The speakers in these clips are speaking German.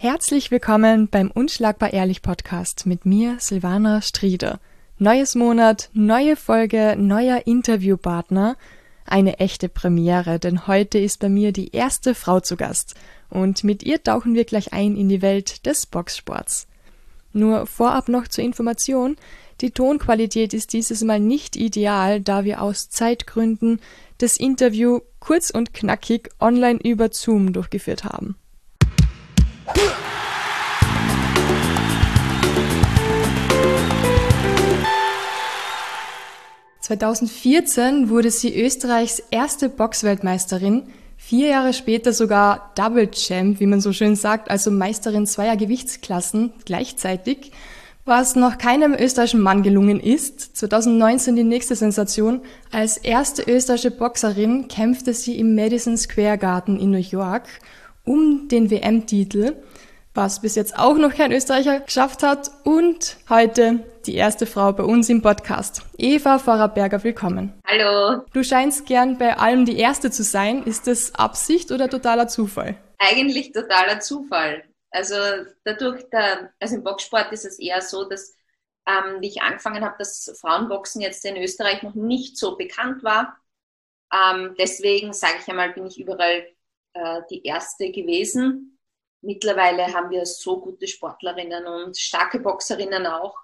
Herzlich willkommen beim Unschlagbar Ehrlich Podcast mit mir, Silvana Strieder. Neues Monat, neue Folge, neuer Interviewpartner. Eine echte Premiere, denn heute ist bei mir die erste Frau zu Gast. Und mit ihr tauchen wir gleich ein in die Welt des Boxsports. Nur vorab noch zur Information, die Tonqualität ist dieses Mal nicht ideal, da wir aus Zeitgründen das Interview kurz und knackig online über Zoom durchgeführt haben. 2014 wurde sie Österreichs erste Boxweltmeisterin, 4 Jahre später sogar Double Champ, wie man so schön sagt, also Meisterin zweier Gewichtsklassen gleichzeitig, was noch keinem österreichischen Mann gelungen ist. 2019 die nächste Sensation. Als erste österreichische Boxerin kämpfte sie im Madison Square Garden in New York um den WM-Titel, was bis jetzt auch noch kein Österreicher geschafft hat. Und heute die erste Frau bei uns im Podcast. Eva Vorarlberger, willkommen. Hallo. Du scheinst gern bei allem die Erste zu sein. Ist das Absicht oder totaler Zufall? Eigentlich totaler Zufall. Also also im Boxsport ist es eher so, dass wie ich angefangen habe, dass Frauenboxen jetzt in Österreich noch nicht so bekannt war. Deswegen, sage ich einmal, bin ich überall die Erste gewesen. Mittlerweile haben wir so gute Sportlerinnen und starke Boxerinnen auch.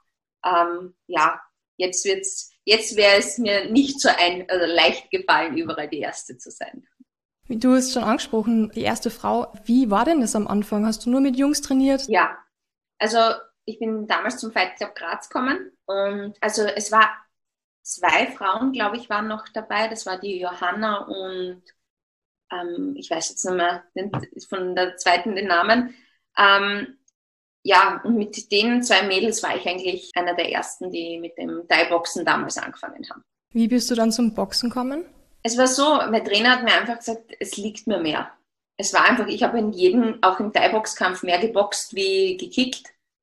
Jetzt wäre es mir nicht so leicht gefallen, überall die Erste zu sein. Wie du hast schon angesprochen, die erste Frau. Wie war denn das am Anfang? Hast du nur mit Jungs trainiert? Ja, also ich bin damals zum Fight Club Graz gekommen und also es war 2 Frauen, glaube ich, waren noch dabei. Das war die Johanna und ich weiß jetzt nicht mehr von der zweiten den Namen. Und mit den 2 Mädels war ich eigentlich einer der ersten, die mit dem Thai-Boxen damals angefangen haben. Wie bist du dann zum Boxen gekommen? Es war so, mein Trainer hat mir einfach gesagt, es liegt mir mehr. Es war einfach, ich habe auch im Thai-Boxkampf mehr geboxt wie gekickt.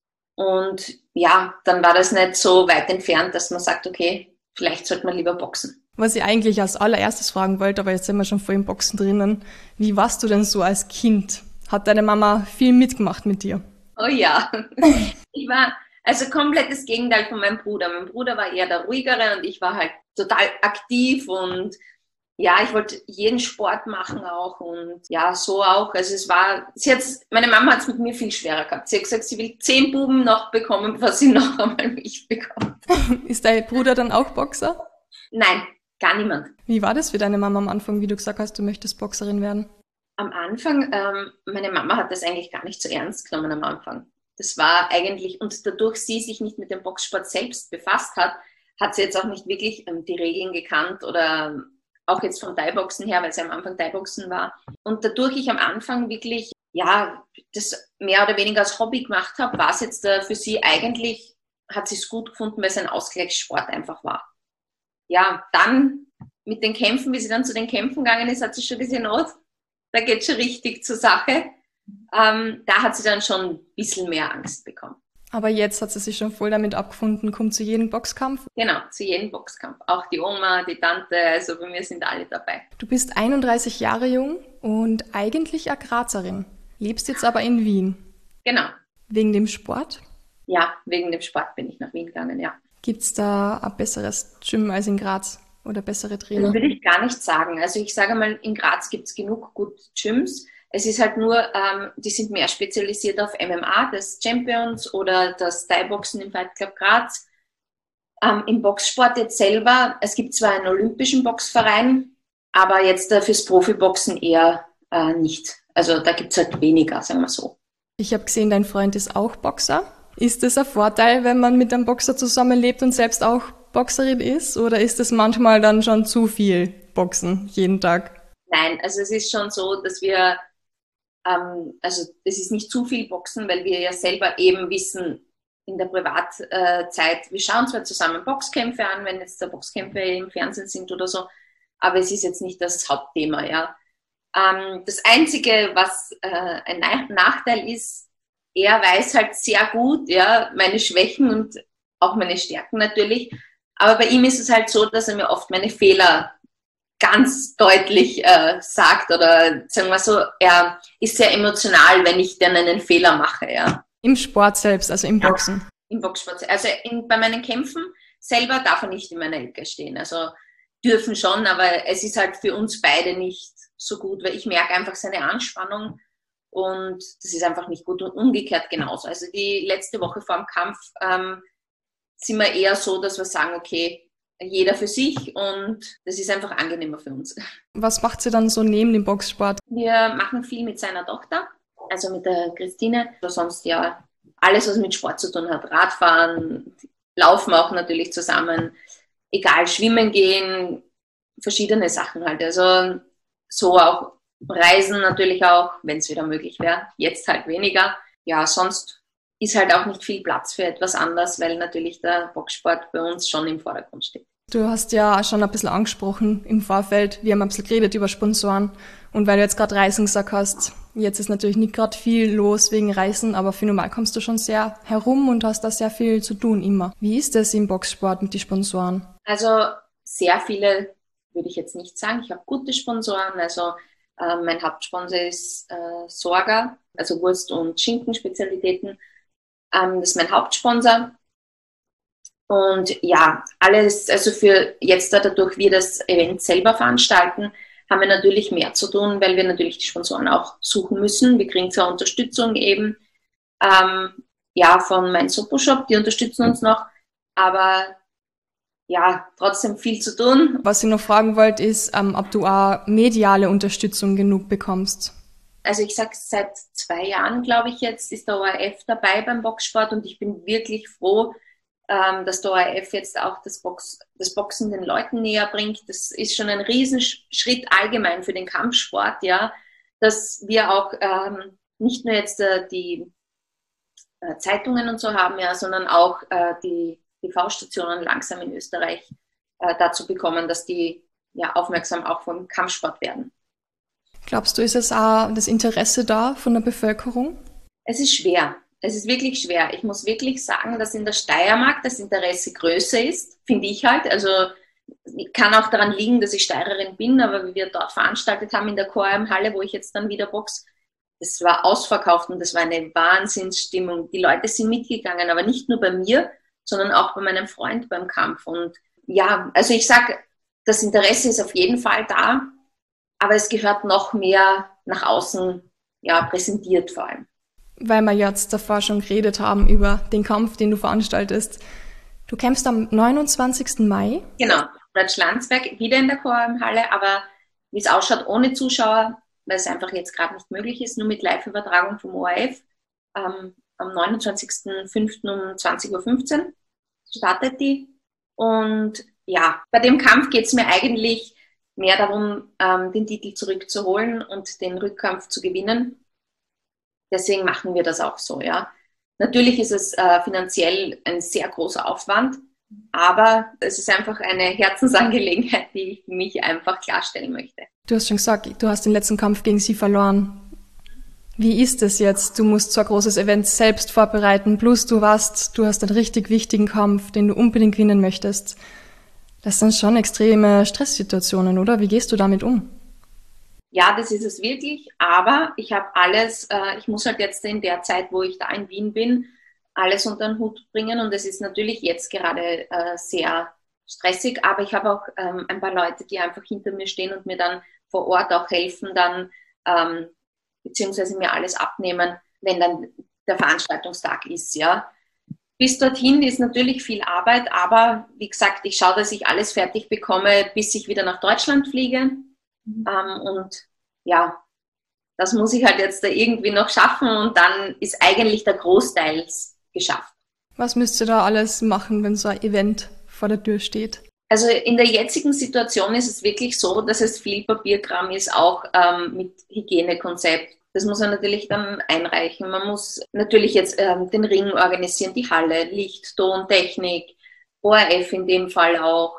Und ja, dann war das nicht so weit entfernt, dass man sagt, okay, vielleicht sollte man lieber boxen. Was ich eigentlich als allererstes fragen wollte, aber jetzt sind wir schon voll im Boxen drinnen. Wie warst du denn so als Kind? Hat deine Mama viel mitgemacht mit dir? Oh ja, ich war also komplett das Gegenteil von meinem Bruder. Mein Bruder war eher der Ruhigere und ich war halt total aktiv und ja, ich wollte jeden Sport machen auch und ja, so auch. Also meine Mama hat es mit mir viel schwerer gehabt. Sie hat gesagt, sie will 10 Buben noch bekommen, bevor sie noch einmal mich bekommt. Ist dein Bruder dann auch Boxer? Nein, gar niemand. Wie war das für deine Mama am Anfang, wie du gesagt hast, du möchtest Boxerin werden? Am Anfang, meine Mama hat das eigentlich gar nicht so ernst genommen am Anfang. Das war eigentlich, und dadurch sie sich nicht mit dem Boxsport selbst befasst hat, hat sie jetzt auch nicht wirklich die Regeln gekannt oder auch jetzt vom Thai-Boxen her, weil sie am Anfang Thai-Boxen war. Und dadurch ich am Anfang wirklich, das mehr oder weniger als Hobby gemacht habe, war es jetzt für sie eigentlich, hat sie es gut gefunden, weil es ein Ausgleichssport einfach war. Ja, dann mit den Kämpfen, wie sie dann zu den Kämpfen gegangen ist, hat sie schon gesehen, da geht es schon richtig zur Sache. Da hat sie dann schon ein bisschen mehr Angst bekommen. Aber jetzt hat sie sich schon voll damit abgefunden, kommt zu jedem Boxkampf? Genau, zu jedem Boxkampf. Auch die Oma, die Tante, also bei mir sind alle dabei. Du bist 31 Jahre jung und eigentlich eine Grazerin. Lebst jetzt aber in Wien. Genau. Wegen dem Sport? Ja, wegen dem Sport bin ich nach Wien gegangen, ja. Gibt's da ein besseres Gym als in Graz oder bessere Trainer? Das würde ich gar nicht sagen. Also ich sage mal, in Graz gibt es genug gute Gyms. Es ist halt nur, die sind mehr spezialisiert auf MMA, das Champions oder das Thai-Boxen im Fight Club Graz. Im Boxsport jetzt selber, es gibt zwar einen olympischen Boxverein, aber jetzt fürs Profiboxen eher nicht. Also da gibt es halt weniger, sagen wir so. Ich habe gesehen, dein Freund ist auch Boxer. Ist das ein Vorteil, wenn man mit einem Boxer zusammenlebt und selbst auch Boxerin ist? Oder ist das manchmal dann schon zu viel Boxen jeden Tag? Nein, also es ist schon so, dass wir es ist nicht zu viel Boxen, weil wir ja selber eben wissen, in der Privatzeit, wir schauen zwar zusammen Boxkämpfe an, wenn jetzt da Boxkämpfe im Fernsehen sind oder so, aber es ist jetzt nicht das Hauptthema, ja. Das Einzige, was ein Nachteil ist, er weiß halt sehr gut, ja, meine Schwächen und auch meine Stärken natürlich, aber bei ihm ist es halt so, dass er mir oft meine Fehler ganz deutlich sagt, oder sagen wir so, er ist sehr emotional, wenn ich dann einen Fehler mache. Ja. Im Sport selbst, also im Boxen? Ja, im Boxsport. Also bei meinen Kämpfen selber darf er nicht in meiner Ecke stehen. Also dürfen schon, aber es ist halt für uns beide nicht so gut, weil ich merke einfach seine Anspannung und das ist einfach nicht gut und umgekehrt genauso. Also die letzte Woche vor dem Kampf sind wir eher so, dass wir sagen, okay, jeder für sich und das ist einfach angenehmer für uns. Was macht sie dann so neben dem Boxsport? Wir machen viel mit seiner Tochter, also mit der Christine. Sonst ja alles, was mit Sport zu tun hat. Radfahren, Laufen auch natürlich zusammen, egal, schwimmen gehen, verschiedene Sachen halt. Also so auch Reisen natürlich auch, wenn es wieder möglich wäre. Jetzt halt weniger. Ja, sonst ist halt auch nicht viel Platz für etwas anderes, weil natürlich der Boxsport bei uns schon im Vordergrund steht. Du hast ja schon ein bisschen angesprochen im Vorfeld, wir haben ein bisschen geredet über Sponsoren und weil du jetzt gerade Reisen gesagt hast, jetzt ist natürlich nicht gerade viel los wegen Reisen, aber für normal kommst du schon sehr herum und hast da sehr viel zu tun immer. Wie ist das im Boxsport mit den Sponsoren? Also sehr viele würde ich jetzt nicht sagen. Ich habe gute Sponsoren, also mein Hauptsponsor ist Sorga, also Wurst- und Schinkenspezialitäten. Das ist mein Hauptsponsor. Und ja, alles, also für jetzt dadurch wir das Event selber veranstalten, haben wir natürlich mehr zu tun, weil wir natürlich die Sponsoren auch suchen müssen. Wir kriegen zwar Unterstützung eben ja, von meinem Sopo-Shop, die unterstützen uns noch, aber ja, trotzdem viel zu tun. Was ich noch fragen wollte, ist, ob du auch mediale Unterstützung genug bekommst. Also ich sage, seit 2 Jahren, glaube ich jetzt, ist der ORF dabei beim Boxsport und ich bin wirklich froh, dass der ORF jetzt auch das Boxen den Leuten näher bringt. Das ist schon ein Riesenschritt allgemein für den Kampfsport, ja, dass wir auch nicht nur jetzt die Zeitungen und so haben, ja, sondern auch die TV-Stationen langsam in Österreich dazu bekommen, dass die ja aufmerksam auch vom Kampfsport werden. Glaubst du, ist es auch das Interesse da von der Bevölkerung? Es ist schwer. Es ist wirklich schwer. Ich muss wirklich sagen, dass in der Steiermark das Interesse größer ist, finde ich halt. Also kann auch daran liegen, dass ich Steirerin bin, aber wie wir dort veranstaltet haben in der QRM-Halle, wo ich jetzt dann wieder boxe, das war ausverkauft und das war eine Wahnsinnsstimmung. Die Leute sind mitgegangen, aber nicht nur bei mir, sondern auch bei meinem Freund beim Kampf. Und ja, also ich sage, das Interesse ist auf jeden Fall da, aber es gehört noch mehr nach außen, ja, präsentiert vor allem. Weil wir jetzt davor schon geredet haben über den Kampf, den du veranstaltest. Du kämpfst am 29. Mai. Genau, Deutschlandsberg, wieder in der QRM-Halle, aber wie es ausschaut ohne Zuschauer, weil es einfach jetzt gerade nicht möglich ist, nur mit Live-Übertragung vom ORF. Am 29.05. um 20.15 Uhr startet die. Und ja, bei dem Kampf geht es mir eigentlich mehr darum, den Titel zurückzuholen und den Rückkampf zu gewinnen. Deswegen machen wir das auch so, ja. Natürlich ist es finanziell ein sehr großer Aufwand, aber es ist einfach eine Herzensangelegenheit, die ich für mich einfach klarstellen möchte. Du hast schon gesagt, du hast den letzten Kampf gegen sie verloren. Wie ist es jetzt? Du musst so ein großes Event selbst vorbereiten, plus du hast einen richtig wichtigen Kampf, den du unbedingt gewinnen möchtest. Das sind schon extreme Stresssituationen, oder? Wie gehst du damit um? Ja, das ist es wirklich, aber ich habe alles, ich muss halt jetzt in der Zeit, wo ich da in Wien bin, alles unter den Hut bringen und es ist natürlich jetzt gerade sehr stressig, aber ich habe auch ein paar Leute, die einfach hinter mir stehen und mir dann vor Ort auch helfen, dann beziehungsweise mir alles abnehmen, wenn dann der Veranstaltungstag ist, ja. Bis dorthin ist natürlich viel Arbeit, aber wie gesagt, ich schaue, dass ich alles fertig bekomme, bis ich wieder nach Deutschland fliege. Und ja, das muss ich halt jetzt da irgendwie noch schaffen und dann ist eigentlich der Großteil geschafft. Was müsst ihr da alles machen, wenn so ein Event vor der Tür steht? Also in der jetzigen Situation ist es wirklich so, dass es viel Papierkram ist, auch mit Hygienekonzept. Das muss man natürlich dann einreichen. Man muss natürlich jetzt den Ring organisieren, die Halle, Licht, Ton, Technik, ORF in dem Fall auch,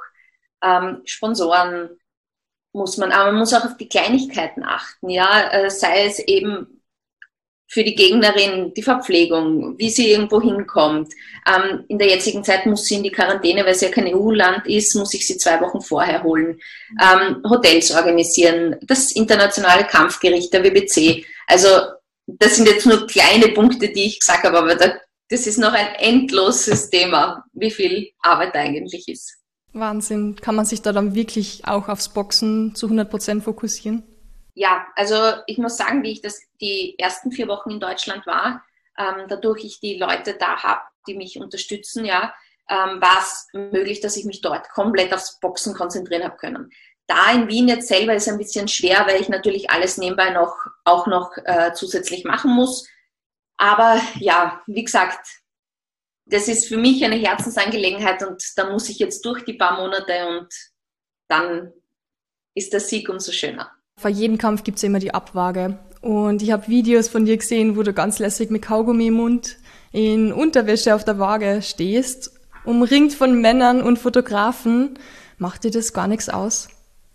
Sponsoren muss man, aber man muss auch auf die Kleinigkeiten achten, ja, sei es eben für die Gegnerin die Verpflegung, wie sie irgendwo hinkommt. In der jetzigen Zeit muss sie in die Quarantäne, weil sie ja kein EU-Land ist, muss ich sie 2 Wochen vorher holen. Hotels organisieren, das internationale Kampfgericht, der WBC. Also das sind jetzt nur kleine Punkte, die ich gesagt habe, aber das ist noch ein endloses Thema, wie viel Arbeit da eigentlich ist. Wahnsinn. Kann man sich da dann wirklich auch aufs Boxen zu 100% fokussieren? Ja, also ich muss sagen, wie ich das die ersten 4 Wochen in Deutschland war, dadurch ich die Leute da habe, die mich unterstützen, ja, war es möglich, dass ich mich dort komplett aufs Boxen konzentrieren habe können. Da in Wien jetzt selber ist ein bisschen schwer, weil ich natürlich alles nebenbei auch noch zusätzlich machen muss. Aber ja, wie gesagt, das ist für mich eine Herzensangelegenheit und da muss ich jetzt durch die paar Monate und dann ist der Sieg umso schöner. Vor jedem Kampf gibt's ja immer die Abwaage. Und ich habe Videos von dir gesehen, wo du ganz lässig mit Kaugummi im Mund in Unterwäsche auf der Waage stehst, umringt von Männern und Fotografen. Macht dir das gar nichts aus?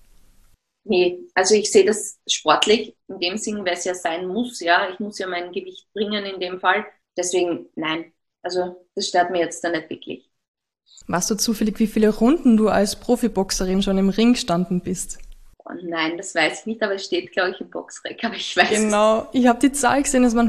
Nee, also ich sehe das sportlich in dem Sinn, weil es ja sein muss, ja. Ich muss ja mein Gewicht bringen in dem Fall. Deswegen, nein. Also das stört mir jetzt da nicht wirklich. Weißt du zufällig, wie viele Runden du als Profiboxerin schon im Ring gestanden bist? Oh nein, das weiß ich nicht, aber es steht, glaube ich, im Boxrec, aber ich weiß es. Genau, ich habe die Zahl gesehen, es waren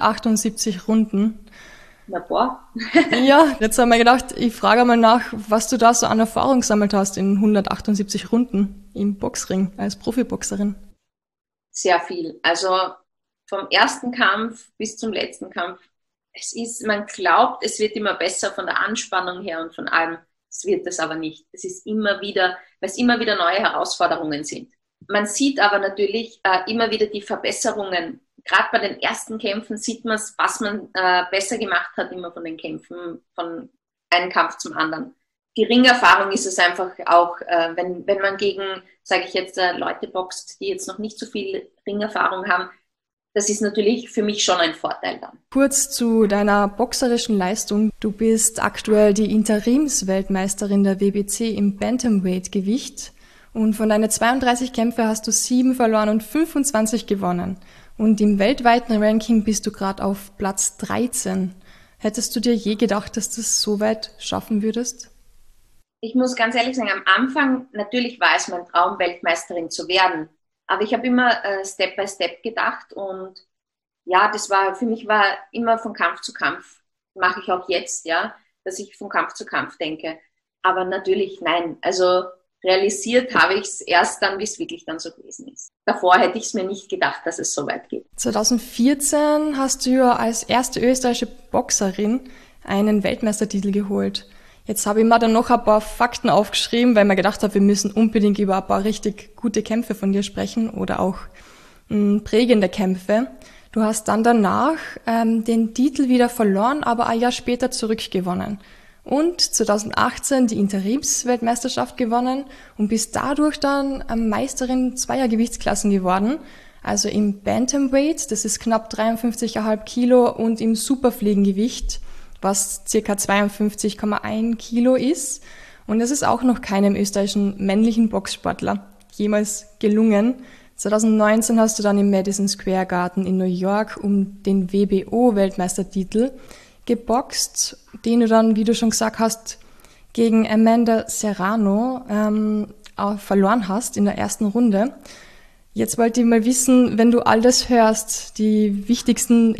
178 Runden. Na boah. Ja, jetzt haben wir gedacht, ich frage mal nach, was du da so an Erfahrung gesammelt hast in 178 Runden im Boxring als Profiboxerin. Sehr viel. Also vom ersten Kampf bis zum letzten Kampf. Man glaubt, es wird immer besser von der Anspannung her und von allem. Es wird es aber nicht. Es ist immer wieder, weil es immer wieder neue Herausforderungen sind. Man sieht aber natürlich immer wieder die Verbesserungen. Gerade bei den ersten Kämpfen sieht man, was man besser gemacht hat, immer von den Kämpfen, von einem Kampf zum anderen. Die Ringerfahrung ist es einfach auch, wenn man gegen, sage ich jetzt, Leute boxt, die jetzt noch nicht so viel Ringerfahrung haben, das ist natürlich für mich schon ein Vorteil dann. Kurz zu deiner boxerischen Leistung. Du bist aktuell die Interimsweltmeisterin der WBC im Bantamweight-Gewicht. Und von deinen 32 Kämpfen hast du 7 verloren und 25 gewonnen. Und im weltweiten Ranking bist du gerade auf Platz 13. Hättest du dir je gedacht, dass du es so weit schaffen würdest? Ich muss ganz ehrlich sagen, am Anfang, natürlich war es mein Traum, Weltmeisterin zu werden. Aber ich habe immer Step by Step gedacht und ja, für mich war immer von Kampf zu Kampf, mache ich auch jetzt, ja, dass ich von Kampf zu Kampf denke. Aber natürlich, nein, also realisiert habe ich es erst dann, wie es wirklich dann so gewesen ist. Davor hätte ich es mir nicht gedacht, dass es so weit geht. 2014 hast du ja als erste österreichische Boxerin einen Weltmeistertitel geholt. Jetzt habe ich mir dann noch ein paar Fakten aufgeschrieben, weil ich mir gedacht habe, wir müssen unbedingt über ein paar richtig gute Kämpfe von dir sprechen oder auch prägende Kämpfe. Du hast dann danach den Titel wieder verloren, aber ein Jahr später zurückgewonnen. Und 2018 die Interimsweltmeisterschaft gewonnen und bist dadurch dann Meisterin zweier Gewichtsklassen geworden. Also im Bantamweight, das ist knapp 53,5 Kilo, und im Superfliegengewicht, was circa 52,1 Kilo ist. Und das ist auch noch keinem österreichischen männlichen Boxsportler jemals gelungen. 2019 hast du dann im Madison Square Garden in New York um den WBO-Weltmeistertitel geboxt, den du dann, wie du schon gesagt hast, gegen Amanda Serrano verloren hast in der ersten Runde. Jetzt wollte ich mal wissen, wenn du all das hörst, die wichtigsten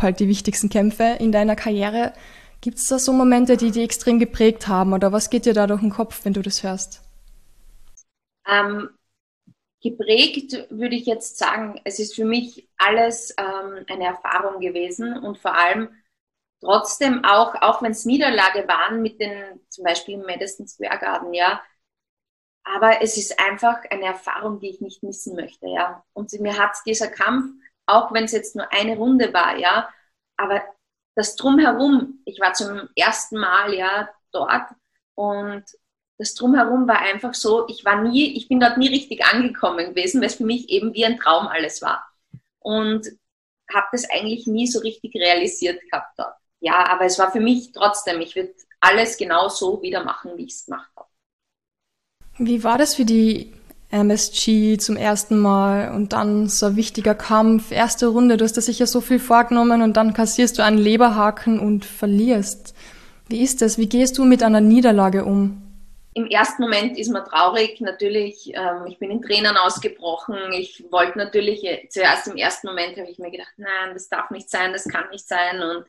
Kämpfe in deiner Karriere, gibt es da so Momente, die dich extrem geprägt haben, oder was geht dir da durch den Kopf, wenn du das hörst? Geprägt würde ich jetzt sagen, es ist für mich alles eine Erfahrung gewesen und vor allem trotzdem auch wenn es Niederlage waren mit den, zum Beispiel im Madison Square Garden, ja, aber es ist einfach eine Erfahrung, die ich nicht missen möchte, ja. Und mir hat dieser Kampf, auch wenn es jetzt nur eine Runde war, ja, aber das Drumherum, ich war zum ersten Mal, ja, dort und das Drumherum war einfach so, ich bin dort nie richtig angekommen gewesen, weil es für mich eben wie ein Traum alles war. Und habe das eigentlich nie so richtig realisiert gehabt dort. Ja, aber es war für mich trotzdem, ich würde alles genau so wieder machen, wie ich es gemacht habe. Wie war das für die MSG zum ersten Mal und dann so ein wichtiger Kampf, erste Runde, du hast dir sicher so viel vorgenommen und dann kassierst du einen Leberhaken und verlierst. Wie ist das? Wie gehst du mit einer Niederlage um? Im ersten Moment ist man traurig, natürlich. Ich bin in Tränen ausgebrochen. Ich wollte natürlich, zuerst im ersten Moment habe ich mir gedacht, nein, das darf nicht sein, das kann nicht sein. Und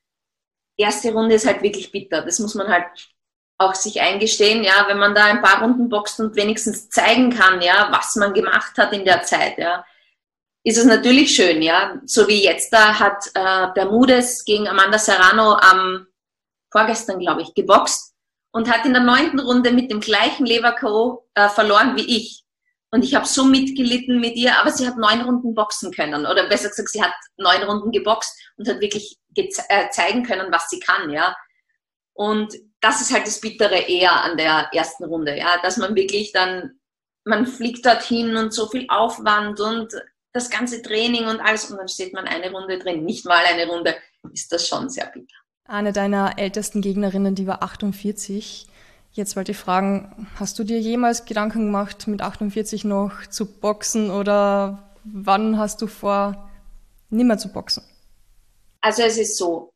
die erste Runde ist halt wirklich bitter. Das muss man halt auch sich eingestehen, ja, wenn man da ein paar Runden boxt und wenigstens zeigen kann, ja, was man gemacht hat in der Zeit, ja, ist es natürlich schön, ja. So wie jetzt da hat Bermudez gegen Amanda Serrano vorgestern, glaube ich, geboxt und hat in der 9. Runde mit dem gleichen Leber-K.O. Verloren wie ich. Und ich habe so mitgelitten mit ihr, aber sie hat 9 Runden boxen können. Oder besser gesagt, sie hat 9 Runden geboxt und hat wirklich zeigen können, was sie kann, ja. Und das ist halt das Bittere eher an der ersten Runde, ja, dass man wirklich dann, man fliegt dorthin und so viel Aufwand und das ganze Training und alles und dann steht man eine Runde drin, nicht mal eine Runde, ist das schon sehr bitter. Eine deiner ältesten Gegnerinnen, die war 48. Jetzt wollte ich fragen, hast du dir jemals Gedanken gemacht, mit 48 noch zu boxen oder wann hast du vor, nimmer zu boxen? Also es ist so,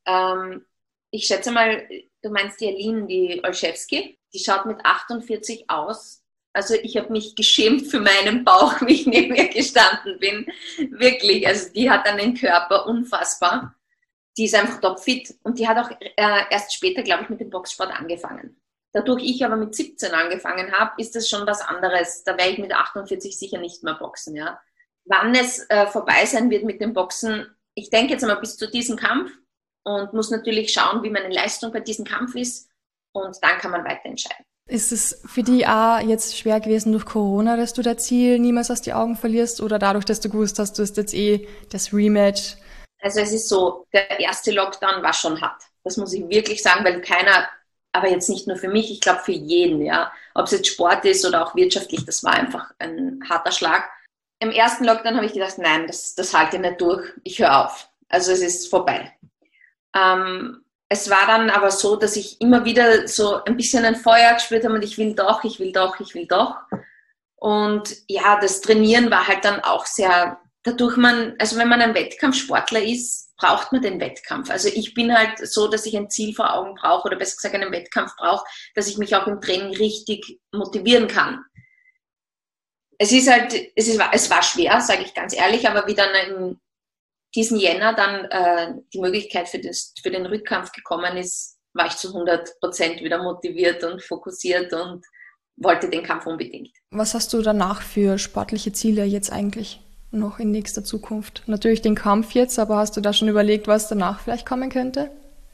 ich schätze mal, du meinst die Aline, die Olszewski, die schaut mit 48 aus. Also ich habe mich geschämt für meinen Bauch, wie ich neben ihr gestanden bin. Wirklich, also die hat einen Körper, unfassbar. Die ist einfach topfit und die hat auch erst später, glaube ich, mit dem Boxsport angefangen. Dadurch ich aber mit 17 angefangen habe, ist das schon was anderes. Da werde ich mit 48 sicher nicht mehr boxen. Ja. Wann es vorbei sein wird mit dem Boxen, ich denke jetzt einmal bis zu diesem Kampf und muss natürlich schauen, wie meine Leistung bei diesem Kampf ist und dann kann man weiter entscheiden. Ist es für dich auch jetzt schwer gewesen durch Corona, dass du dein Ziel niemals aus die Augen verlierst oder dadurch, dass du gewusst hast, du hast jetzt das Rematch? Also es ist so, der erste Lockdown war schon hart. Das muss ich wirklich sagen, weil keiner, aber jetzt nicht nur für mich, ich glaube für jeden, ja, ob es jetzt Sport ist oder auch wirtschaftlich, das war einfach ein harter Schlag. Im ersten Lockdown habe ich gedacht, nein, das halte ich nicht durch, ich höre auf. Also es ist vorbei. Es war dann aber so, dass ich immer wieder so ein bisschen ein Feuer gespürt habe und ich will doch. Und ja, das Trainieren war halt dann auch sehr, dadurch also wenn man ein Wettkampfsportler ist, braucht man den Wettkampf. Also ich bin halt so, dass ich ein Ziel vor Augen brauche oder besser gesagt einen Wettkampf brauche, dass ich mich auch im Training richtig motivieren kann. Es war schwer, sage ich ganz ehrlich, aber wie dann in diesen Jänner dann die Möglichkeit für den Rückkampf gekommen ist, war ich zu 100% wieder motiviert und fokussiert und wollte den Kampf unbedingt. Was hast du danach für sportliche Ziele jetzt eigentlich noch in nächster Zukunft? Natürlich den Kampf jetzt, aber hast du da schon überlegt, was danach vielleicht kommen könnte?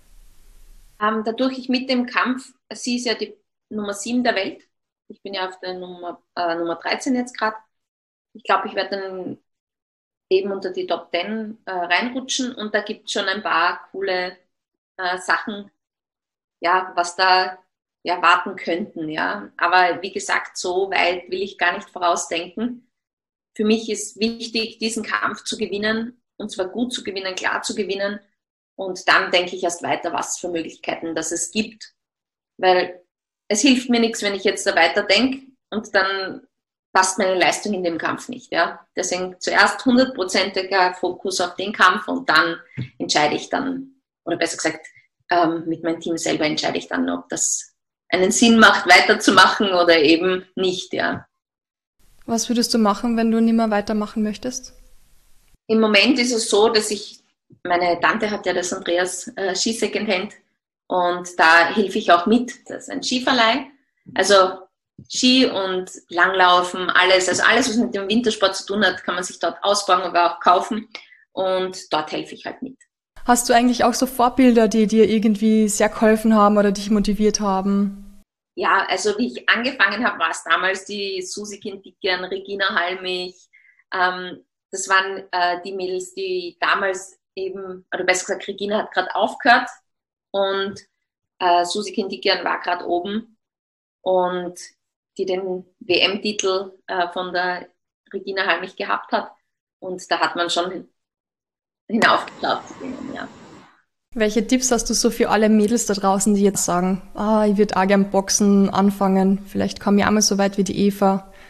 Dadurch ich mit dem Kampf, sie ist ja die Nummer 7 der Welt, ich bin ja auf der Nummer 13 jetzt gerade. Ich glaube, ich werde dann eben unter die Top 10 reinrutschen und da gibt es schon ein paar coole Sachen, ja, was da ja, warten könnten. Ja. Aber wie gesagt, so weit will ich gar nicht vorausdenken. Für mich ist wichtig, diesen Kampf zu gewinnen und zwar gut zu gewinnen, klar zu gewinnen und dann denke ich erst weiter, was für Möglichkeiten das es gibt. Weil es hilft mir nichts, wenn ich jetzt da weiter denke und dann passt meine Leistung in dem Kampf nicht. Ja? Deswegen zuerst 100%iger Fokus auf den Kampf und dann entscheide ich dann, oder besser gesagt, mit meinem Team selber entscheide ich dann, ob das einen Sinn macht, weiterzumachen oder eben nicht. Ja. Was würdest du machen, wenn du nicht mehr weitermachen möchtest? Im Moment ist es so, dass meine Tante hat ja das Andreas Ski Secondhand und da helfe ich auch mit. Das ist ein Skiverleih. Also Ski und Langlaufen, alles, also alles, was mit dem Wintersport zu tun hat, kann man sich dort ausbauen, aber auch kaufen und dort helfe ich halt mit. Hast du eigentlich auch so Vorbilder, die dir irgendwie sehr geholfen haben oder dich motiviert haben? Ja, also wie ich angefangen habe, war es damals die Susi Kindikian, Regina Halmich. Das waren die Mädels, die damals eben, oder besser gesagt, Regina hat gerade aufgehört und Susi Kindikian war gerade oben und die den WM-Titel von der Regina Halmich gehabt hat. Und da hat man schon hinaufgeschaut zu denen, ja. Welche Tipps hast du so für alle Mädels da draußen, die jetzt sagen, ich würde auch gern Boxen anfangen, vielleicht komme ich auch mal so weit wie die Eva.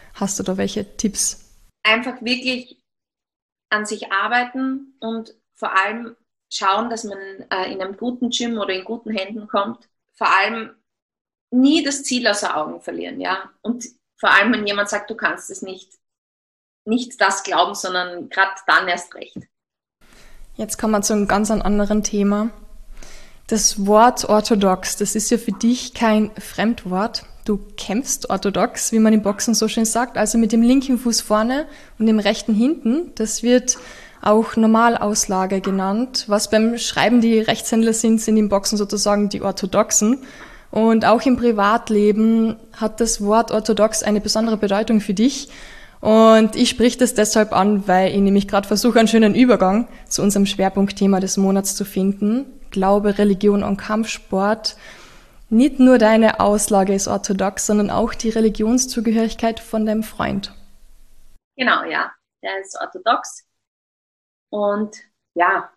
Hast du da welche Tipps? Einfach wirklich an sich arbeiten und vor allem schauen, dass man in einem guten Gym oder in guten Händen kommt. Vor allem nie das Ziel außer Augen verlieren, ja. Und vor allem, wenn jemand sagt, du kannst es nicht das glauben, sondern gerade dann erst recht. Jetzt kommen wir zu einem ganz anderen Thema. Das Wort orthodox, das ist ja für dich kein Fremdwort. Du kämpfst orthodox, wie man im Boxen so schön sagt, also mit dem linken Fuß vorne und dem rechten hinten. Das wird auch Normalauslage genannt. Was beim Schreiben die Rechtshändler sind, sind im Boxen sozusagen die Orthodoxen. Und auch im Privatleben hat das Wort orthodox eine besondere Bedeutung für dich. Und ich sprich das deshalb an, weil ich nämlich gerade versuche, einen schönen Übergang zu unserem Schwerpunktthema des Monats zu finden. Glaube, Religion und Kampfsport. Nicht nur deine Auslage ist orthodox, sondern auch die Religionszugehörigkeit von deinem Freund. Genau, ja. Der ist orthodox. Und ja,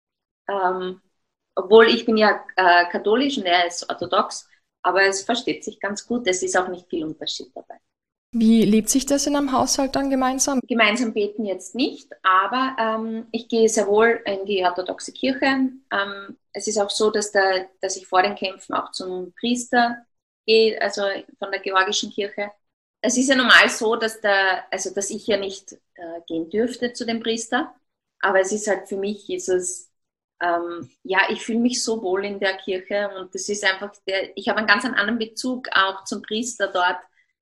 obwohl ich bin ja katholisch und er ist orthodox, aber es versteht sich ganz gut. Es ist auch nicht viel Unterschied dabei. Wie lebt sich das in einem Haushalt dann gemeinsam? Gemeinsam beten jetzt nicht, aber ich gehe sehr wohl in die orthodoxe Kirche. Es ist auch so, dass ich vor den Kämpfen auch zum Priester gehe, also von der georgischen Kirche. Es ist ja normal so, dass ich ja nicht gehen dürfte zu dem Priester, aber es ist halt für mich, ist es, ich fühle mich so wohl in der Kirche und das ist einfach, ich habe einen ganz anderen Bezug auch zum Priester dort.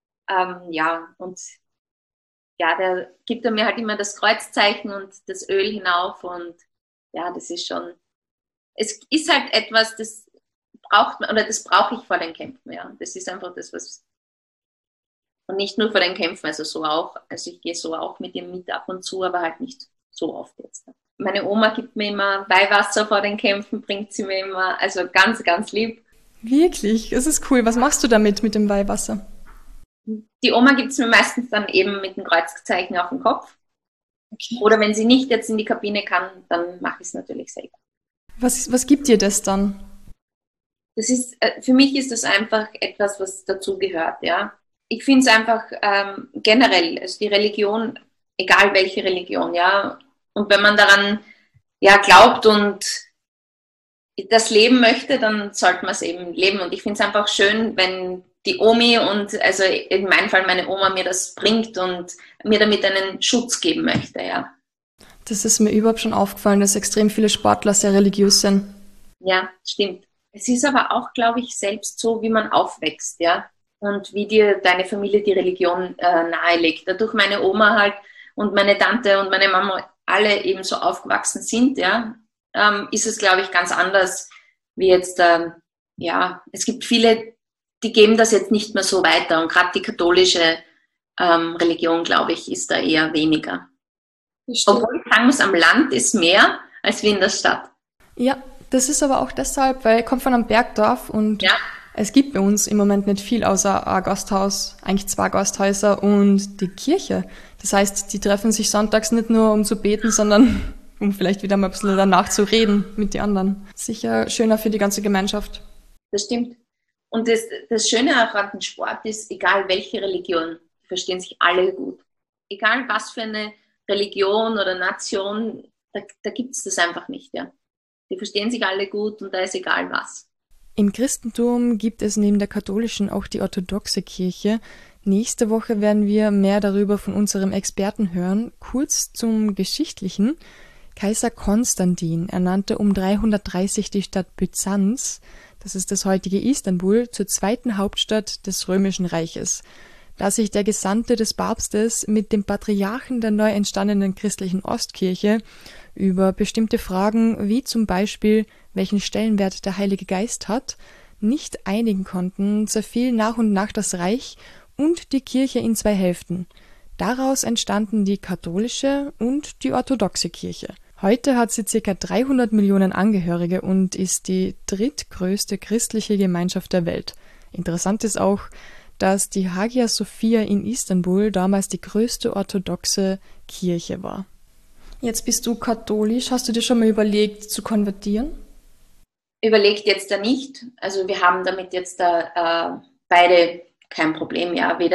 Und ja, der gibt mir halt immer das Kreuzzeichen und das Öl hinauf und ja, das ist schon, es ist halt etwas, das braucht man, oder das brauche ich vor den Kämpfen, ja. Das ist einfach das, und nicht nur vor den Kämpfen, also so auch, also ich gehe so auch mit ihm mit ab und zu, aber halt nicht so oft jetzt. Meine Oma gibt mir immer Weihwasser vor den Kämpfen, bringt sie mir immer, also ganz, ganz lieb. Wirklich? Es ist cool. Was machst du damit mit dem Weihwasser? Die Oma gibt es mir meistens dann eben mit dem Kreuzzeichen auf den Kopf. Okay. Oder wenn sie nicht jetzt in die Kabine kann, dann mache ich es natürlich selber. Was gibt dir das dann? Das ist, für mich ist das einfach etwas, was dazugehört, ja. Ich finde es einfach generell, also die Religion, egal welche Religion, ja. Und wenn man daran ja glaubt und das leben möchte, dann sollte man es eben leben. Und ich finde es einfach schön, wenn die Omi und also in meinem Fall meine Oma mir das bringt und mir damit einen Schutz geben möchte, ja. Das ist mir überhaupt schon aufgefallen, dass extrem viele Sportler sehr religiös sind. Ja, stimmt. Es ist aber auch, glaube ich, selbst so, wie man aufwächst, ja. Und wie dir deine Familie die Religion nahelegt. Dadurch meine Oma halt und meine Tante und meine Mama alle eben so aufgewachsen sind, ja, ist es, glaube ich, ganz anders wie jetzt, es gibt viele, die geben das jetzt nicht mehr so weiter. Und gerade die katholische Religion, glaube ich, ist da eher weniger. Obwohl ich sagen muss, am Land ist mehr als wie in der Stadt. Ja, das ist aber auch deshalb, weil ich komme von einem Bergdorf und es gibt bei uns im Moment nicht viel außer ein Gasthaus, eigentlich 2 Gasthäuser und die Kirche. Das heißt, die treffen sich sonntags nicht nur um zu beten, sondern um vielleicht wieder mal ein bisschen danach zu reden mit den anderen. Sicher schöner für die ganze Gemeinschaft. Das stimmt. Und das Schöne auch an dem Sport ist, egal welche Religion, die verstehen sich alle gut. Egal was für eine Religion oder Nation, da gibt es das einfach nicht, ja. Die verstehen sich alle gut und da ist egal was. Im Christentum gibt es neben der katholischen auch die orthodoxe Kirche. Nächste Woche werden wir mehr darüber von unserem Experten hören. Kurz zum Geschichtlichen. Kaiser Konstantin ernannte um 330 die Stadt Byzanz, das ist das heutige Istanbul, zur zweiten Hauptstadt des Römischen Reiches. Da sich der Gesandte des Papstes mit dem Patriarchen der neu entstandenen christlichen Ostkirche über bestimmte Fragen, wie zum Beispiel, welchen Stellenwert der Heilige Geist hat, nicht einigen konnten, zerfiel nach und nach das Reich und die Kirche in 2 Hälften. Daraus entstanden die katholische und die orthodoxe Kirche. Heute hat sie ca. 300 Millionen Angehörige und ist die drittgrößte christliche Gemeinschaft der Welt. Interessant ist auch, dass die Hagia Sophia in Istanbul damals die größte orthodoxe Kirche war. Jetzt bist du katholisch. Hast du dir schon mal überlegt, zu konvertieren? Überlegt jetzt da nicht. Also wir haben damit jetzt da beide kein Problem. Ja, weder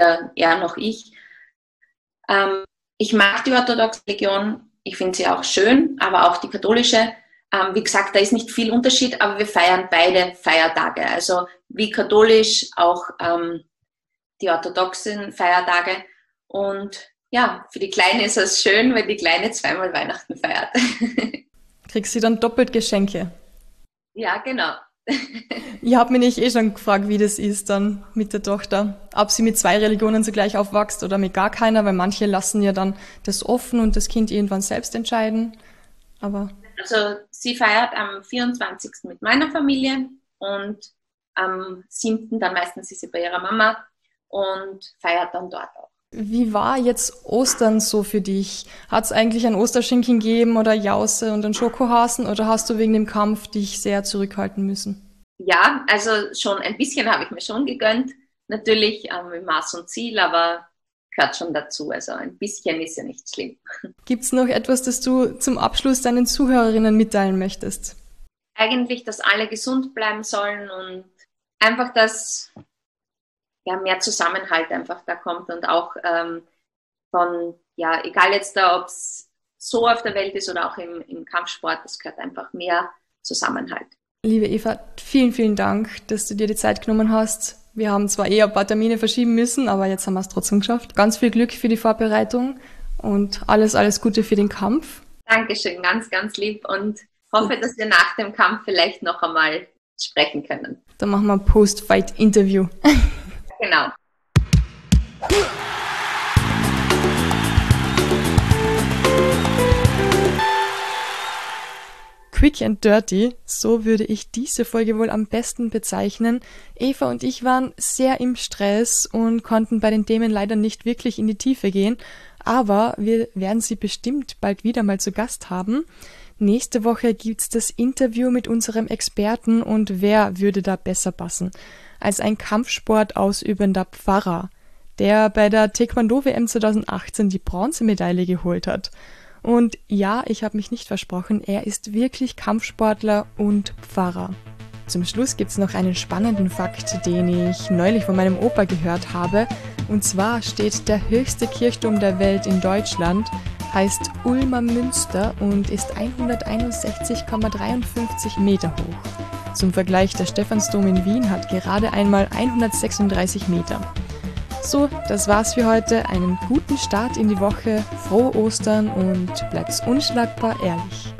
eher noch ich. Ich mag die orthodoxe Religion, ich finde sie auch schön, aber auch die katholische. Wie gesagt, da ist nicht viel Unterschied, aber wir feiern beide Feiertage. Also wie katholisch auch die orthodoxen Feiertage. Und ja, für die Kleine ist es schön, wenn die Kleine zweimal Weihnachten feiert. Kriegst du dann doppelt Geschenke? Ja, genau. Ich habe mich nicht schon gefragt, wie das ist dann mit der Tochter. Ob sie mit 2 Religionen zugleich aufwächst oder mit gar keiner, weil manche lassen ja dann das offen und das Kind irgendwann selbst entscheiden. Aber also sie feiert am 24. mit meiner Familie und am 7. dann meistens ist sie bei ihrer Mama und feiert dann dort auch. wie war jetzt Ostern so für dich? Hat es eigentlich ein Osterschinken gegeben oder Jause und einen Schokohasen oder hast du wegen dem Kampf dich sehr zurückhalten müssen? Ja, also schon ein bisschen habe ich mir schon gegönnt. Natürlich mit Maß und Ziel, aber gehört schon dazu. Also ein bisschen ist ja nicht schlimm. Gibt es noch etwas, das du zum Abschluss deinen Zuhörerinnen mitteilen möchtest? Eigentlich, dass alle gesund bleiben sollen und einfach, dass ja, mehr Zusammenhalt einfach da kommt und auch von, ja, egal jetzt da, ob es so auf der Welt ist oder auch im Kampfsport, es gehört einfach mehr Zusammenhalt. Liebe Eva, vielen, vielen Dank, dass du dir die Zeit genommen hast. Wir haben zwar eher ein paar Termine verschieben müssen, aber jetzt haben wir es trotzdem geschafft. Ganz viel Glück für die Vorbereitung und alles, alles Gute für den Kampf. Dankeschön, ganz, ganz lieb und hoffe, dass wir nach dem Kampf vielleicht noch einmal sprechen können. Dann machen wir ein Post-Fight-Interview. Genau. Quick and Dirty, so würde ich diese Folge wohl am besten bezeichnen. Eva und ich waren sehr im Stress und konnten bei den Themen leider nicht wirklich in die Tiefe gehen, aber wir werden sie bestimmt bald wieder mal zu Gast haben. Nächste Woche gibt's das Interview mit unserem Experten und wer würde da besser passen als ein Kampfsport ausübender Pfarrer, der bei der Taekwondo-WM 2018 die Bronzemedaille geholt hat. Und ja, ich habe mich nicht versprochen, er ist wirklich Kampfsportler und Pfarrer. Zum Schluss gibt's noch einen spannenden Fakt, den ich neulich von meinem Opa gehört habe. Und zwar steht der höchste Kirchturm der Welt in Deutschland, heißt Ulmer Münster und ist 161,53 Meter hoch. Zum Vergleich, der Stephansdom in Wien hat gerade einmal 136 Meter. So, das war's für heute. Einen guten Start in die Woche, frohe Ostern und bleibt's unschlagbar ehrlich.